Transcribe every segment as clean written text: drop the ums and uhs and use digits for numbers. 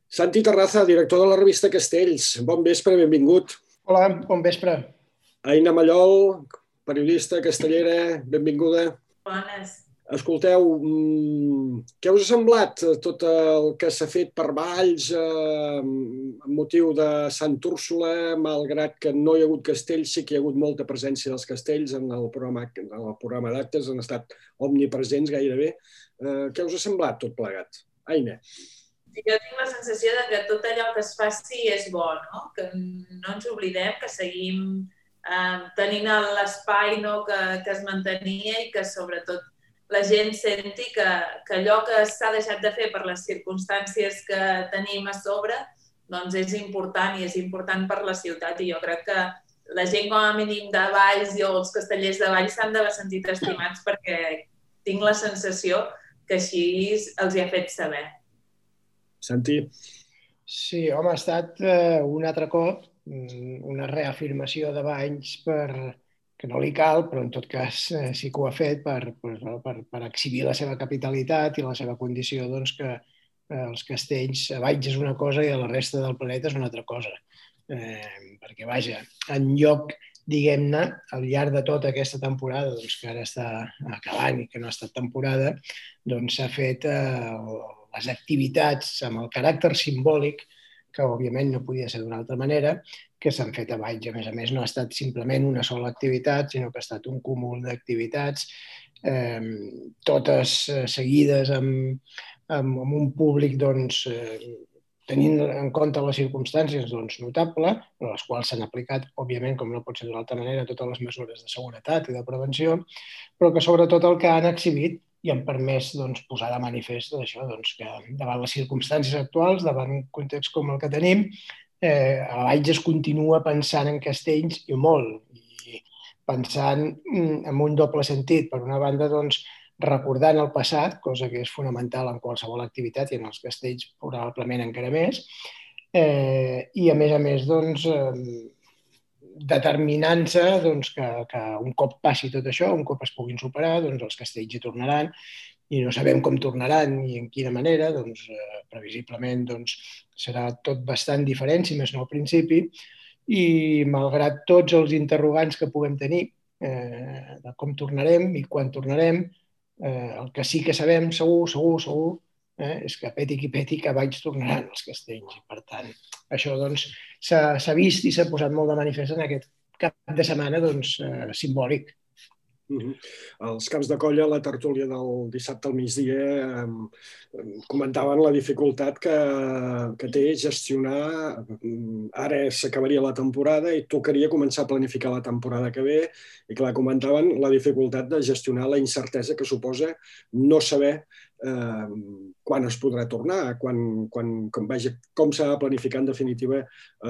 Santi Terraza, director de la revista Castells. Bon vespre, benvingut. Hola, bon vespre. Aina Mallol, periodista castellera, benvinguda. Bones. Escolteu, què us ha semblat tot el que s'ha fet per Valls amb motiu de Sant Úrsula, malgrat que no hi ha hagut castells, sí que hi ha hagut molta presència dels castells en el programa d'actes, han estat omnipresents gairebé. Què us ha semblat tot plegat? Aina. Jo tinc la sensació de que tot allò que es faci és bo, no? Que no ens oblidem, que seguim tenint l'espai que es mantenia i que sobretot la gent senti que allò que s'ha deixat de fer per les circumstàncies que tenim a sobre doncs és important i és important per la ciutat i jo crec que la gent com a mínim de Valls i els castellers de Valls s'han d'haver sentit estimats perquè tinc la sensació que així els hi ha fet saber. Santi? Sí, home, ha estat un altre cop una reafirmació de Valls que no li cal, però en tot cas sí que ho ha fet per exhibir la seva capitalitat i la seva condició que els castells a Valls és una cosa i a la resta del planeta és una altra cosa. Perquè, vaja, en lloc, diguem-ne, al llarg de tota aquesta temporada, que ara està acabant i que no ha estat temporada, s'ha fet les activitats amb el caràcter simbòlic, que òbviament no podia ser d'una altra manera, que s'han fet a Valls. A més, no ha estat simplement una sola activitat, sinó que ha estat un cúmul d'activitats, totes seguides amb un públic tenint en compte les circumstàncies notable, a les quals s'han aplicat, òbviament, com no pot ser d'una altra manera, totes les mesures de seguretat i de prevenció, però que sobretot el que han exhibit i han permès posar de manifest això, que davant les circumstàncies actuals, davant un context com el que tenim, a Valls es continua pensant en castells i molt, i pensant en un doble sentit. Per una banda, recordant el passat, cosa que és fonamental en qualsevol activitat i en els castells probablement encara més, i a més, determinant-se que un cop passi tot això, un cop es puguin superar, els castells hi tornaran i no sabem com tornaran ni en quina manera, previsiblement serà tot bastant diferent, si més no al principi, i malgrat tots els interrogants que puguem tenir de com tornarem i quan tornarem, el que sí que sabem segur, és que peti qui peti que a Valls tornaran els castells. I per tant, això s'ha vist i s'ha posat molt de manifest en aquest cap de setmana simbòlic. Els caps de colla, la tertúlia del dissabte al migdia, comentaven la dificultat que té gestionar. Ara s'acabaria la temporada i tocaria començar a planificar la temporada que ve i, clar, comentaven la dificultat de gestionar la incertesa que suposa no saber quan es podrà tornar, com s'ha de planificar en definitiva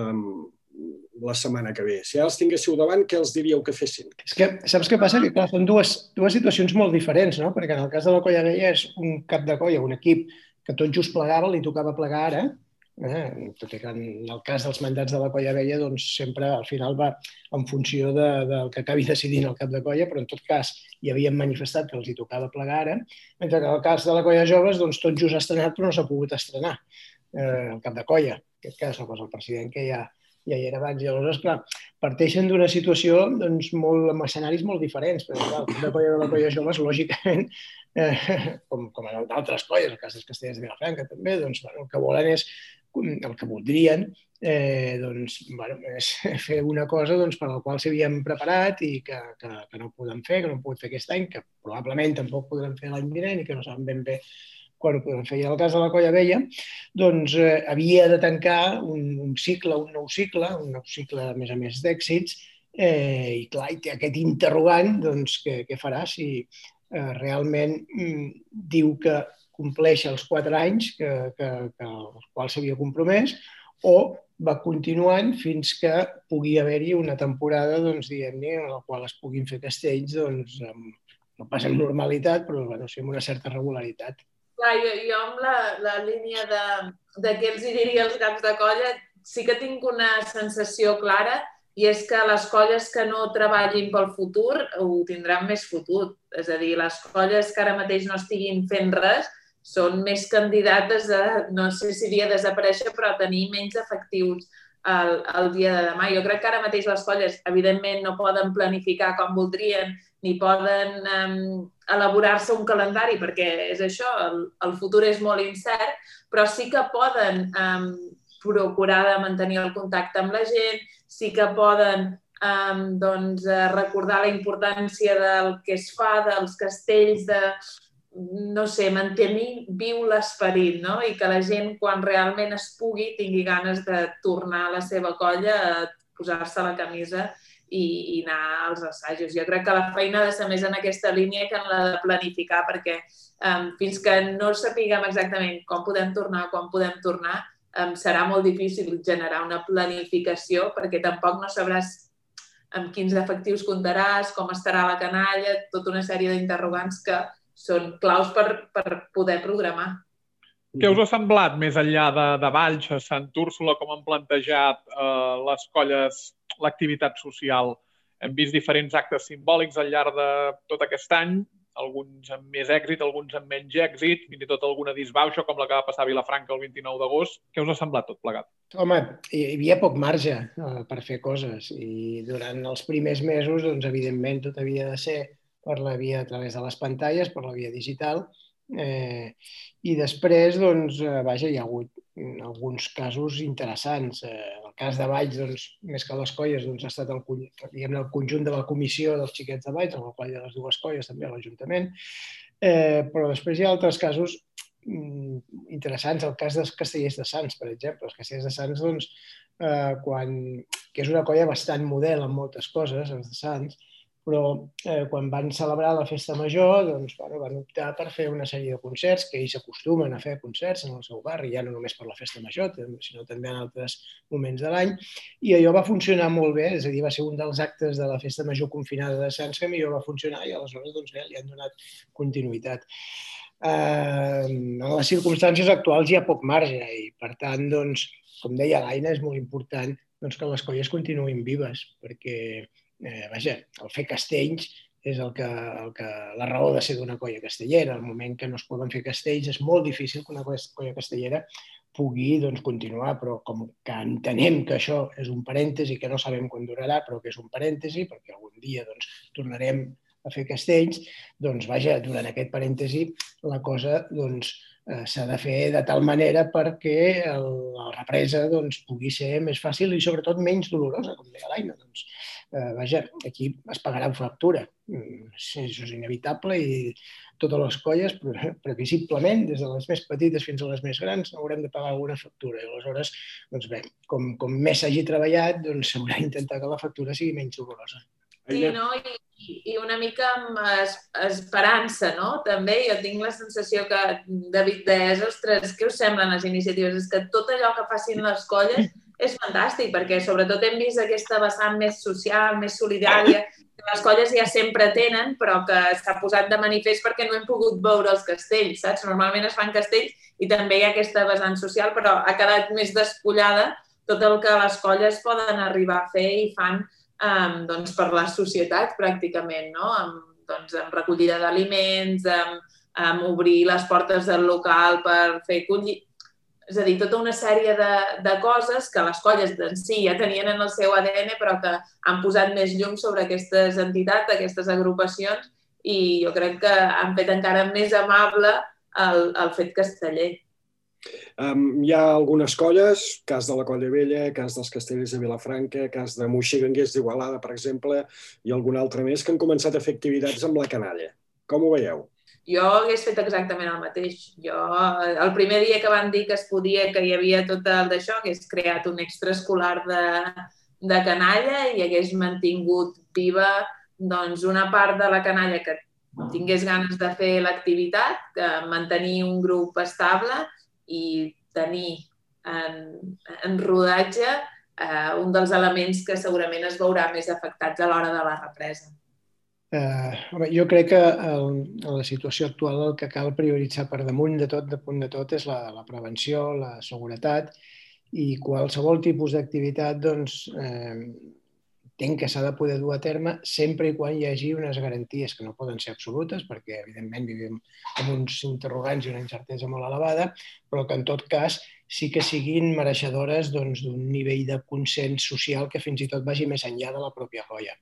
la setmana que ve. Si ara els tinguéssiu davant, què els diríeu que fessin? És que, saps què passa? Que clar, són dues situacions molt diferents, no? Perquè en el cas de la Colla Vella és un cap de colla, un equip que tot just plegava, li tocava plegar ara, tot i que en el cas dels mandats de la Colla Vella sempre al final va en funció del que acabi decidint el cap de colla, però en tot cas hi havien manifestat que els hi tocava plegar ara, mentre que en el cas de la Colla Joves tot just ha estrenat però no s'ha pogut estrenar el cap de colla. En aquest cas no, el president que ja hi era abans. I aleshores, clar, parteixen d'una situació amb escenaris molt diferents, perquè clar, el cap de colla de la Colla Joves, lògicament, com en d'altres colles, el cas dels castellers de Vilafranca també, el que volen és, el que voldrien, és fer una cosa per la qual s'havien preparat i que no podem fer, que no hem pogut fer aquest any, que probablement tampoc podrem fer l'any vinent i que no saben ben bé quan ho podem fer. I en el cas de la Colla Vella, havia de tancar un nou cicle, a més d'èxits, i clar, i té aquest interrogant, què farà si realment diu que compleix els 4 anys als quals s'havia compromès, o va continuant fins que pugui haver-hi una temporada, diguem-ne, en la qual es puguin fer castells, no pas amb normalitat, però amb una certa regularitat. Clar, jo amb la línia de què els diria als caps de colla sí que tinc una sensació clara i és que les colles que no treballin pel futur ho tindran més fotut. És a dir, les colles que ara mateix no estiguin fent res són més candidates a, no sé si dir a desaparèixer, però a tenir menys efectius el dia de demà. Jo crec que ara mateix les colles, evidentment, no poden planificar com voldrien, ni poden elaborar-se un calendari, perquè és això, el futur és molt incert, però sí que poden procurar de mantenir el contacte amb la gent, sí que poden recordar la importància del que es fa, dels castells, de, no sé, mantenir viu l'esperit, no? I que la gent, quan realment es pugui, tingui ganes de tornar a la seva colla, a posar-se la camisa i anar als assajos. Jo crec que la feina ha de ser més en aquesta línia que en la de planificar, perquè fins que no sapiguem exactament com podem tornar, serà molt difícil generar una planificació, perquè tampoc no sabràs amb quins efectius comptaràs, com estarà la canalla, tota una sèrie d'interrogants que són claus per poder programar. Què us ha semblat més enllà de Valls, a Sant Úrsula, com han plantejat les colles l'activitat social? Hem vist diferents actes simbòlics al llarg de tot aquest any, alguns amb més èxit, alguns amb menys èxit, fins i tot alguna disbauxa, com la que va passar a Vilafranca el 29 d'agost. Què us ha semblat tot plegat? Home, hi havia poc marge per fer coses i durant els primers mesos, doncs, evidentment, tot havia de ser per la via a través de les pantalles, per la via digital, i després, doncs, vaja, hi ha hagut alguns casos interessants. El cas de Valls, doncs, més que les colles, doncs, ha estat el conjunt de la comissió dels xiquets de Valls, en el qual hi ha les dues colles, també a l'Ajuntament, però després hi ha altres casos interessants. El cas dels Castellers de Sants, per exemple. Els Castellers de Sants, doncs, que és una colla bastant model en moltes coses, els de Sants, però quan van celebrar la festa major, doncs, van optar per fer una sèrie de concerts, que ells acostumen a fer concerts en el seu barri, ja no només per la festa major, sinó també en altres moments de l'any, i allò va funcionar molt bé, és a dir, va ser un dels actes de la festa major confinada de Sants que millor va funcionar i aleshores doncs, bé, li han donat continuïtat. En les circumstàncies actuals hi ha poc marge i, per tant, doncs, com deia l'Aina, és molt important doncs, que les colles continuïn vives, perquè vaja, el fer castells és la raó de ser d'una colla castellera. Al moment que no es poden fer castells és molt difícil que una colla castellera pugui continuar, però com que entenem que això és un parèntesi, que no sabem quan durarà, però que és un parèntesi, perquè algun dia tornarem a fer castells, doncs vaja, durant aquest parèntesi la cosa s'ha de fer de tal manera perquè la represa pugui ser més fàcil i sobretot menys dolorosa, com deia l'Aina. Vaja, aquí es pagarà factura. Això és inevitable i totes les colles, previsiblement, des de les més petites fins a les més grans, haurem de pagar alguna factura. I aleshores, doncs bé, com més s'hagi treballat, s'haurà d'intentar que la factura sigui menys dolorosa. Sí, no? I una mica amb esperança, no? També jo tinc la sensació que David deies, ostres, què us semblen les iniciatives? És que tot allò que facin les colles és fantàstic, perquè sobretot hem vist aquesta vessant més social, més solidària, que les colles ja sempre tenen, però que s'ha posat de manifest perquè no hem pogut veure els castells, saps? Normalment es fan castells i també hi ha aquesta vessant social, però ha quedat més despullada tot el que les colles poden arribar a fer i fan per la societat, pràcticament, no? Amb recollida d'aliments, amb obrir les portes del local per fer collir. És a dir, tota una sèrie de coses que les colles en si ja tenien en el seu ADN, però que han posat més llum sobre aquestes entitats, aquestes agrupacions, i jo crec que han fet encara més amable el fet casteller. Hi ha algunes colles, cas de la Colla Vella, cas dels Castellers de Vilafranca, cas de Moixiganguers d'Igualada, per exemple, i algun altre més, que han començat a fer activitats amb la canalla. Com ho veieu? Jo hagués fet exactament el mateix. Jo, el primer dia que van dir que es podia, que hi havia tot el d'això, hagués creat un extraescolar de canalla i hagués mantingut viva una part de la canalla que tingués ganes de fer l'activitat, mantenir un grup estable i tenir en rodatge un dels elements que segurament es veurà més afectats a l'hora de la represa. Jo crec que en la situació actual el que cal prioritzar per damunt de tot, és la prevenció, la seguretat i qualsevol tipus d'activitat entenc que s'ha de poder dur a terme sempre i quan hi hagi unes garanties que no poden ser absolutes, perquè evidentment vivim amb uns interrogants i una incertesa molt elevada, però que en tot cas sí que siguin mereixedores d'un nivell de consens social que fins i tot vagi més enllà de la pròpia colla.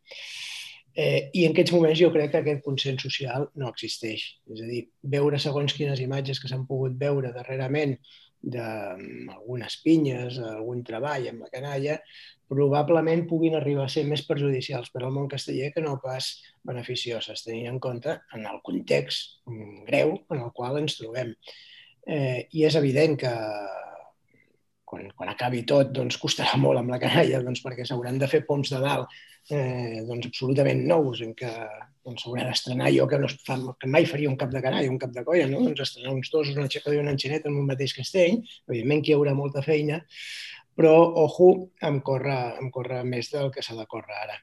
I en aquests moments jo crec que aquest consens social no existeix. És a dir, veure segons quines imatges que s'han pogut veure darrerament d'algunes pinyes, algun treball amb la canalla, probablement puguin arribar a ser més perjudicials per al món casteller que no pas beneficioses, tenint en compte en el context greu en el qual ens trobem. I és evident que quan acabi tot costarà molt amb la canalla perquè s'hauran de fer poms de dalt absolutament nous en què s'haurà d'estrenar jo que mai faria un cap de canalla, un cap de colla, estrenar uns dos, una aixecador i una enxaneta en un mateix castell, evidentment que hi haurà molta feina, però, ojo, em corre més del que s'ha de córrer ara.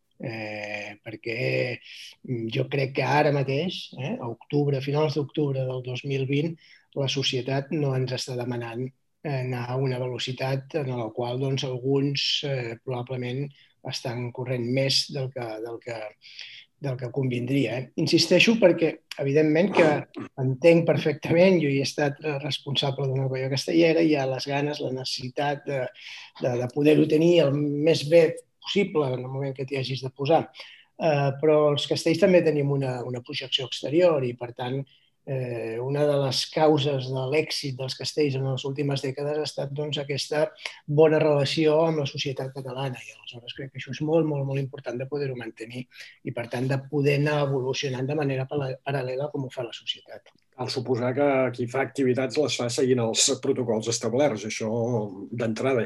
Perquè jo crec que ara mateix, a finals d'octubre del 2020, la societat no ens està demanant anar a una velocitat en la qual alguns probablement estan corrent més del que convindria. Insisteixo perquè, evidentment, que entenc perfectament, jo hi he estat responsable d'una colla castellera, hi ha les ganes, la necessitat de poder-ho tenir el més bé possible en el moment que t'hi hagis de posar. Però els castells també tenim una projecció exterior i, per tant, una de les causes de l'èxit dels castells en les últimes dècades ha estat aquesta bona relació amb la societat catalana i aleshores crec que això és molt, molt, molt important de poder-ho mantenir i per tant de poder anar evolucionant de manera paral·lela com ho fa la societat. Cal suposar que qui fa activitats les fa seguint els protocols establerts, això d'entrada.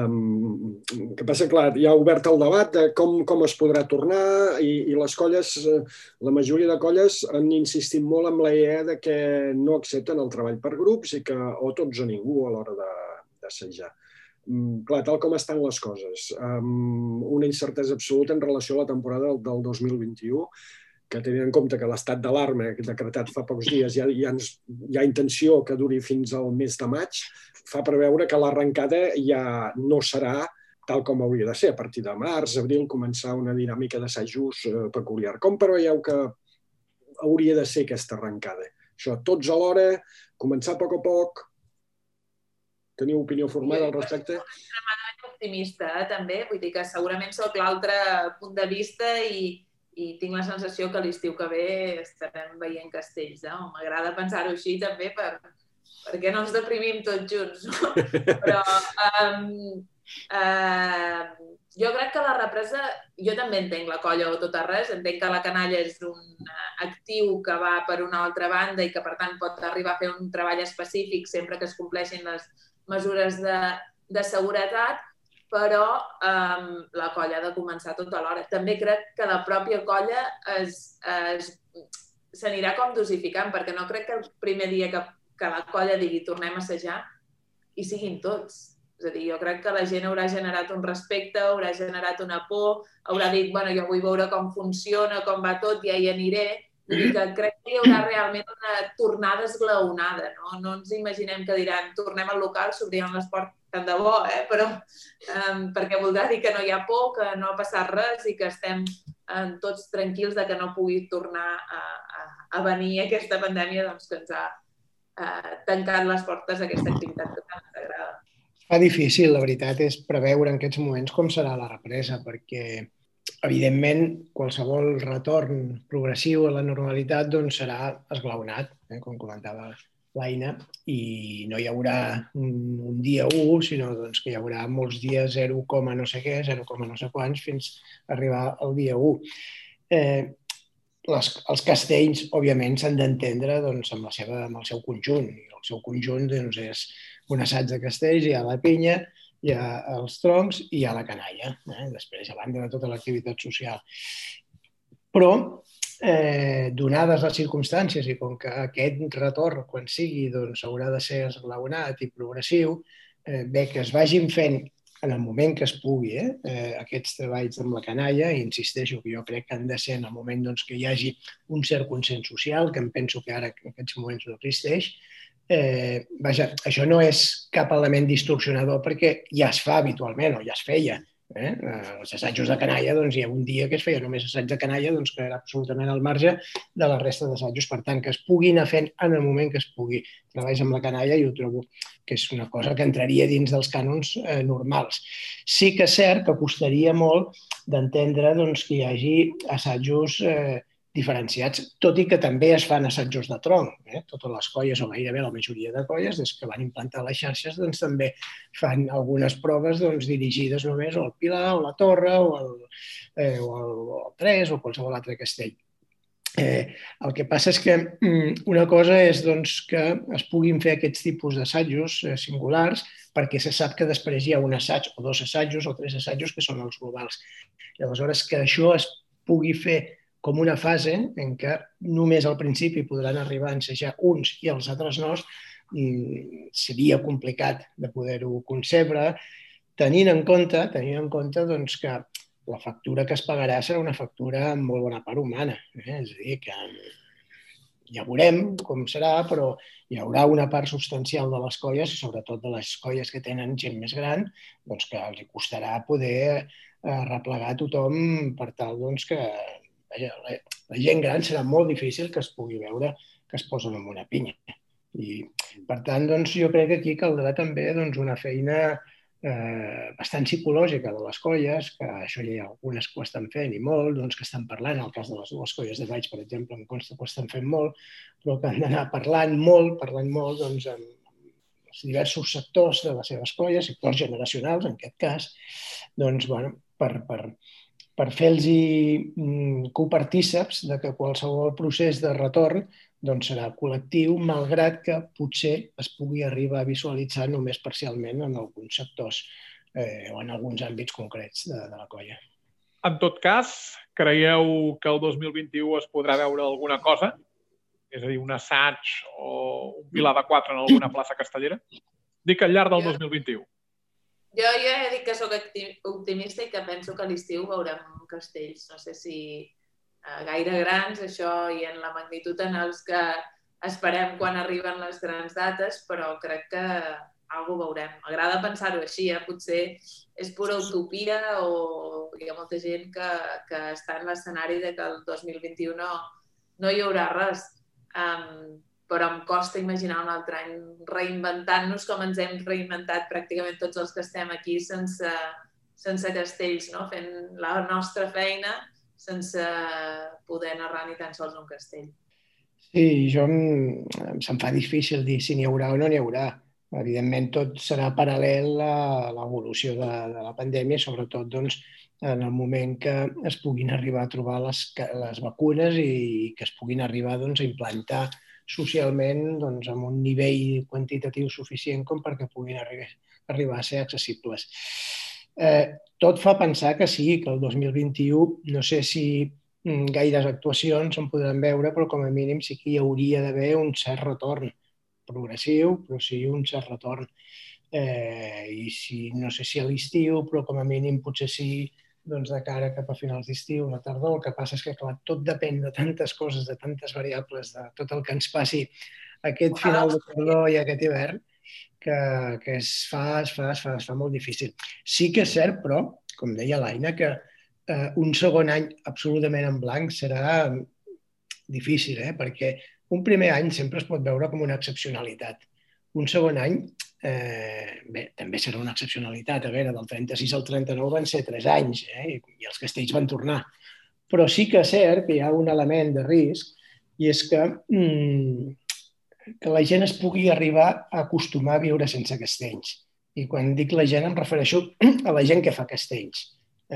El que passa, clar, hi ha obert el debat de com es podrà tornar i les colles, la majoria de colles han insistit molt en la idea de que no accepten el treball per grups i que o tots o ningú a l'hora d'assajar. Clar, tal com estan les coses, una incertesa absoluta en relació a la temporada del 2021, que tenint en compte que l'estat d'alarma decretat fa pocs dies hi ha intenció que duri fins al mes de maig, fa preveure que l'arrencada ja no serà tal com hauria de ser. A partir de març, abril, començar una dinàmica d'assajos peculiar. Com preveieu que hauria de ser aquesta arrencada? Això, tots alhora, començar a poc. Teniu opinió formada al respecte? Jo soc extremadament optimista, també. Vull dir que segurament soc l'altre punt de vista i tinc la sensació que l'estiu que ve estarem veient castells. M'agrada pensar-ho així també perquè no ens deprimim tots junts. Però jo crec que la represa, jo també entenc la colla o tot a res, entenc que la canalla és un actiu que va per una altra banda i que per tant pot arribar a fer un treball específic sempre que es compleixin les mesures de seguretat, però la colla ha de començar tot alhora. També crec que la pròpia colla s'anirà com dosificant, perquè no crec que el primer dia que la colla digui tornem a assajar hi siguin tots. És a dir, jo crec que la gent haurà generat un respecte, haurà generat una por, haurà dit, bueno, jo vull veure com funciona, com va tot, ja hi aniré. Vull dir que crec que hi haurà realment una tornada esglaonada. No ens imaginem que diran tornem al local, s'obriran les portes, tant de bo, però perquè voldrà dir que no hi ha por, que no ha passat res i que estem tots tranquils de que no pugui tornar a venir aquesta pandèmia que ens ha tancat les portes a aquesta activitat que tant ens agrada. Fa difícil, la veritat, és preveure en aquests moments com serà la represa, perquè, evidentment, qualsevol retorn progressiu a la normalitat serà esglaonat, com comentava l'Aina, i no hi haurà un dia 1, sinó que hi haurà molts dies 0, no sé què, 0, no sé quants, fins a arribar al dia 1. Els castells, òbviament, s'han d'entendre amb el seu conjunt, i el seu conjunt és un assaig de castells, hi ha la pinya, hi ha els troncs i hi ha la canalla, després a banda de tota l'activitat social. Però, donades les circumstàncies i com que aquest retorn, quan sigui, haurà de ser esglaonat i progressiu, bé que es vagin fent en el moment que es pugui aquests treballs amb la canalla, i insisteixo que jo crec que han de ser en el moment que hi hagi un cert consens social, que em penso que ara en aquests moments no existeix. Vaja, això no és cap element distorsionador perquè ja es fa habitualment o ja es feia. Els assajos de canalla, hi ha un dia que es feia només assaig de canalla, que era absolutament al marge de la resta d'assajos. Per tant, que es pugui anar fent en el moment que es pugui. Treballs amb la canalla, jo trobo que és una cosa que entraria dins dels cànons normals. Sí que és cert que costaria molt d'entendre que hi hagi assajos diferenciats, tot i que també es fan assajos de tronc. Totes les colles, o gairebé la majoria de colles, des que van implantar les xarxes, també fan algunes proves dirigides només al Pilar, o la Torre, o al Tres, o qualsevol altre castell. El que passa és que una cosa és que es puguin fer aquests tipus d'assajos singulars perquè se sap que després hi ha un assaig o dos assajos o tres assajos que són els globals. I aleshores que això es pugui fer com una fase en què només al principi podran arribar a ensejar uns i els altres no, seria complicat de poder-ho concebre, tenint en compte que la factura que es pagarà serà una factura amb molt bona part humana. És a dir, que ja veurem com serà, però hi haurà una part substancial de les colles, i sobretot de les colles que tenen gent més gran, que els costarà poder replegar tothom per tal que la gent gran serà molt difícil que es pugui veure que es posen en una pinya. I, per tant, jo crec que aquí caldrà també una feina bastant psicològica de les colles, que això ja hi ha algunes que ho estan fent i molt, que estan parlant, en el cas de les dues colles de Valls, per exemple, em consta que ho estan fent molt, però que han d'anar parlant molt amb els diversos sectors de les seves colles, sectors generacionals, en aquest cas, per fer-los copartíceps de que qualsevol procés de retorn serà col·lectiu, malgrat que potser es pugui arribar a visualitzar només parcialment en alguns sectors o en alguns àmbits concrets de la colla. En tot cas, creieu que el 2021 es podrà veure alguna cosa? És a dir, un assaig o un pilar de 4 en alguna plaça castellera? Dic al llarg del 2021. Jo ja he dit que soc optimista i que penso que a l'estiu veurem castells. No sé si gaire grans, això, i en la magnitud en els que esperem quan arriben les grans dates, però crec que alguna veurem. M'agrada pensar-ho així, potser és pura utopia o hi ha molta gent que està en l'escenari de que el 2021 no hi haurà res. Però em costa imaginar un altre any reinventant-nos com ens hem reinventat pràcticament tots els que estem aquí sense castells, fent la nostra feina sense poder narrar ni tan sols un castell. Sí, se'm fa difícil dir si n'hi haurà o no n'hi haurà. Evidentment, tot serà paral·lel a l'evolució de la pandèmia, sobretot en el moment que es puguin arribar a trobar les vacunes i que es puguin arribar a implantar socialment amb un nivell quantitatiu suficient com perquè puguin arribar a ser accessibles. Tot fa pensar que sí, que el 2021, no sé si gaires actuacions en podran veure, però com a mínim sí que hi hauria d'haver un cert retorn progressiu, però sí un cert retorn. I no sé si a l'estiu, però com a mínim potser sí de cara cap a finals d'estiu, la tardor. El que passa és que, clar, tot depèn de tantes coses, de tantes variables, de tot el que ens passi aquest final de tardor i aquest hivern, que es fa molt difícil. Sí que és cert, però, com deia l'Aina, que un segon any absolutament en blanc serà difícil, perquè un primer any sempre es pot veure com una excepcionalitat. Un segon any també serà una excepcionalitat. A veure, del 36 al 39 van ser 3 anys i els castells van tornar. Però sí que és cert que hi ha un element de risc i és que la gent es pugui arribar a acostumar a viure sense castells. I quan dic la gent em refereixo a la gent que fa castells.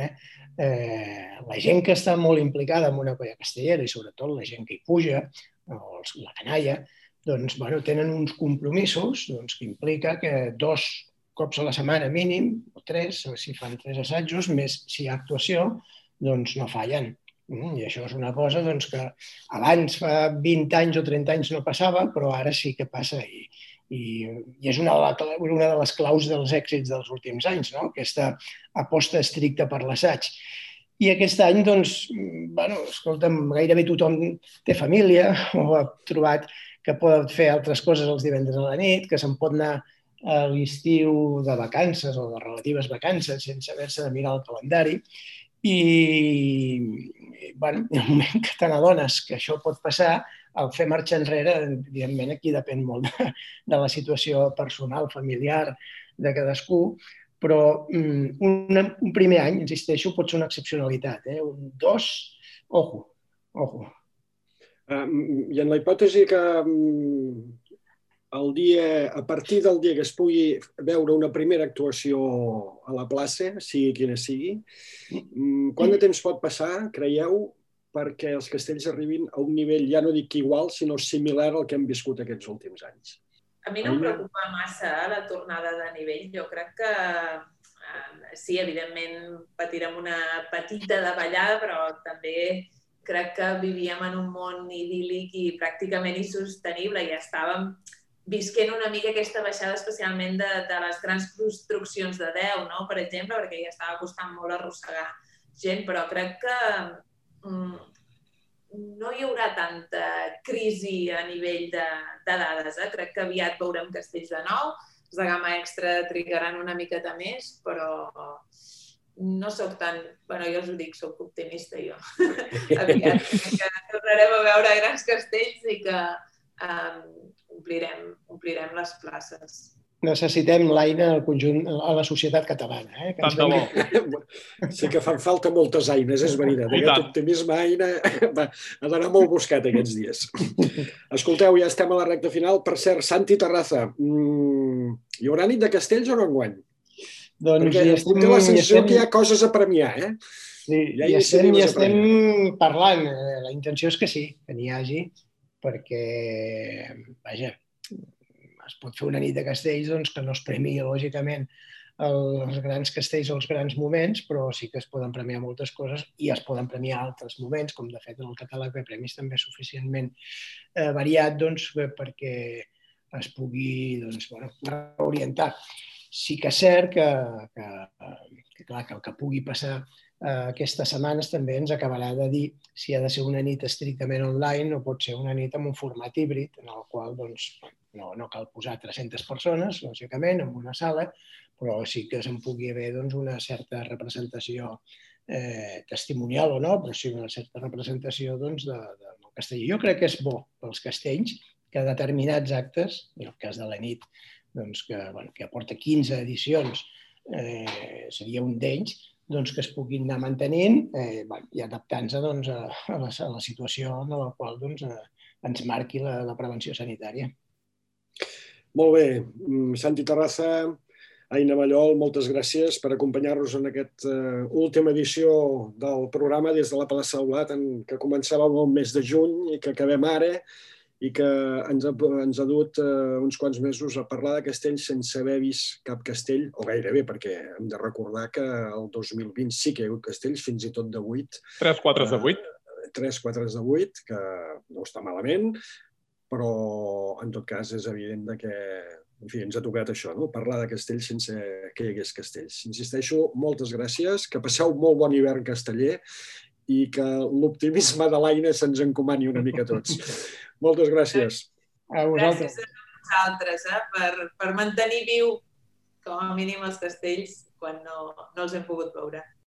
La gent que està molt implicada en una colla castellera i sobretot la gent que hi puja, o la canalla, tenen uns compromisos que implica que 2 cops a la setmana mínim, o 3, si fan 3 assajos, més si hi ha actuació, no fallen. I això és una cosa que abans, fa 20 anys o 30 anys no passava, però ara sí que passa i és una de les claus dels èxits dels últims anys, aquesta aposta estricta per l'assaig. I aquest any, escolta'm, gairebé tothom té família o ha trobat que pot fer altres coses els divendres a la nit, que se'n pot anar a l'estiu de vacances o de relatives vacances sense haver-se de mirar el calendari i bueno, en el moment que te n'adones que això pot passar, el fer marxa enrere, evidentment aquí depèn molt de la situació personal, familiar de cadascú, però un primer any, insisteixo, pot ser una excepcionalitat. Un 2, ojo. I en la hipòtesi que a partir del dia que es pugui veure una primera actuació a la plaça, sigui quina sigui, quant de temps pot passar, creieu, perquè els castells arribin a un nivell, ja no dic igual, sinó similar al que hem viscut aquests últims anys? A mi no em preocupa massa la tornada de nivell. Jo crec que sí, evidentment patirem una petita davallada, però també crec que vivíem en un món idíl·lic i pràcticament insostenible i estàvem visquent una mica aquesta baixada, especialment de les grans construccions de 10, no? Per exemple, perquè ja estava costant molt arrossegar gent, però crec que no hi haurà tanta crisi a nivell de dades. Crec que aviat veurem castells de nou, els de gamma extra trigaran una miqueta més, però no soc tan... Bueno, jo us ho dic, soc optimista jo. Aviat que tornarem a veure grans castells i que omplirem les places. Necessitem l'Aina al conjunt, a la societat catalana. Tant de bo. Sí que fan falta moltes eines, és veritat. Aquest optimisme, Aina, ha d'anar molt buscat aquests dies. Escolteu, ja estem a la recta final. Per cert, Santi Terraza, hi haurà nit de castells o no enguany? Perquè té la sensació que hi ha coses a premiar, eh? Sí, ja estem parlant. La intenció és que sí, que n'hi hagi, perquè, vaja, es pot fer una nit de castells que no es premia, lògicament, els grans castells o els grans moments, però sí que es poden premiar moltes coses i es poden premiar altres moments, com de fet en el catàleg de premis també és suficientment variat perquè es pugui reorientar. Sí que és cert que el que pugui passar aquestes setmanes també ens acabarà de dir si ha de ser una nit estrictament online o pot ser una nit amb un format híbrid, en el qual no cal posar 300 persones, lògicament, en una sala, però sí que se'n pugui haver una certa representació testimonial o no, però sí una certa representació del castell. Jo crec que és bo pels castells que determinats actes, en el cas de la nit, que aporta 15 edicions, seria un d'ells, que es puguin anar mantenint i adaptant-se a la situació en la qual ens marqui la prevenció sanitària. Molt bé. Santi Terraza, Aina Mallol, moltes gràcies per acompanyar-nos en aquesta última edició del programa des de la Plaça Aulat, que començàvem el mes de juny i que acabem ara i que ens ha dut uns quants mesos a parlar de castells sense haver vist cap castell, o gairebé, perquè hem de recordar que el 2020 sí que hi ha hagut castells, fins i tot de 8. 3 quatres de 8. 3 quatres de 8, que no està malament, però en tot cas és evident que ens ha tocat això, parlar de castells sense que hi hagués castells. Insisteixo, moltes gràcies, que passeu molt bon hivern casteller i que l'optimisme de l'Aina se'ns encomani una mica a tots. Moltes gràcies. A vosaltres. Gràcies a vosaltres per mantenir viu com a mínim els castells quan no els hem pogut veure.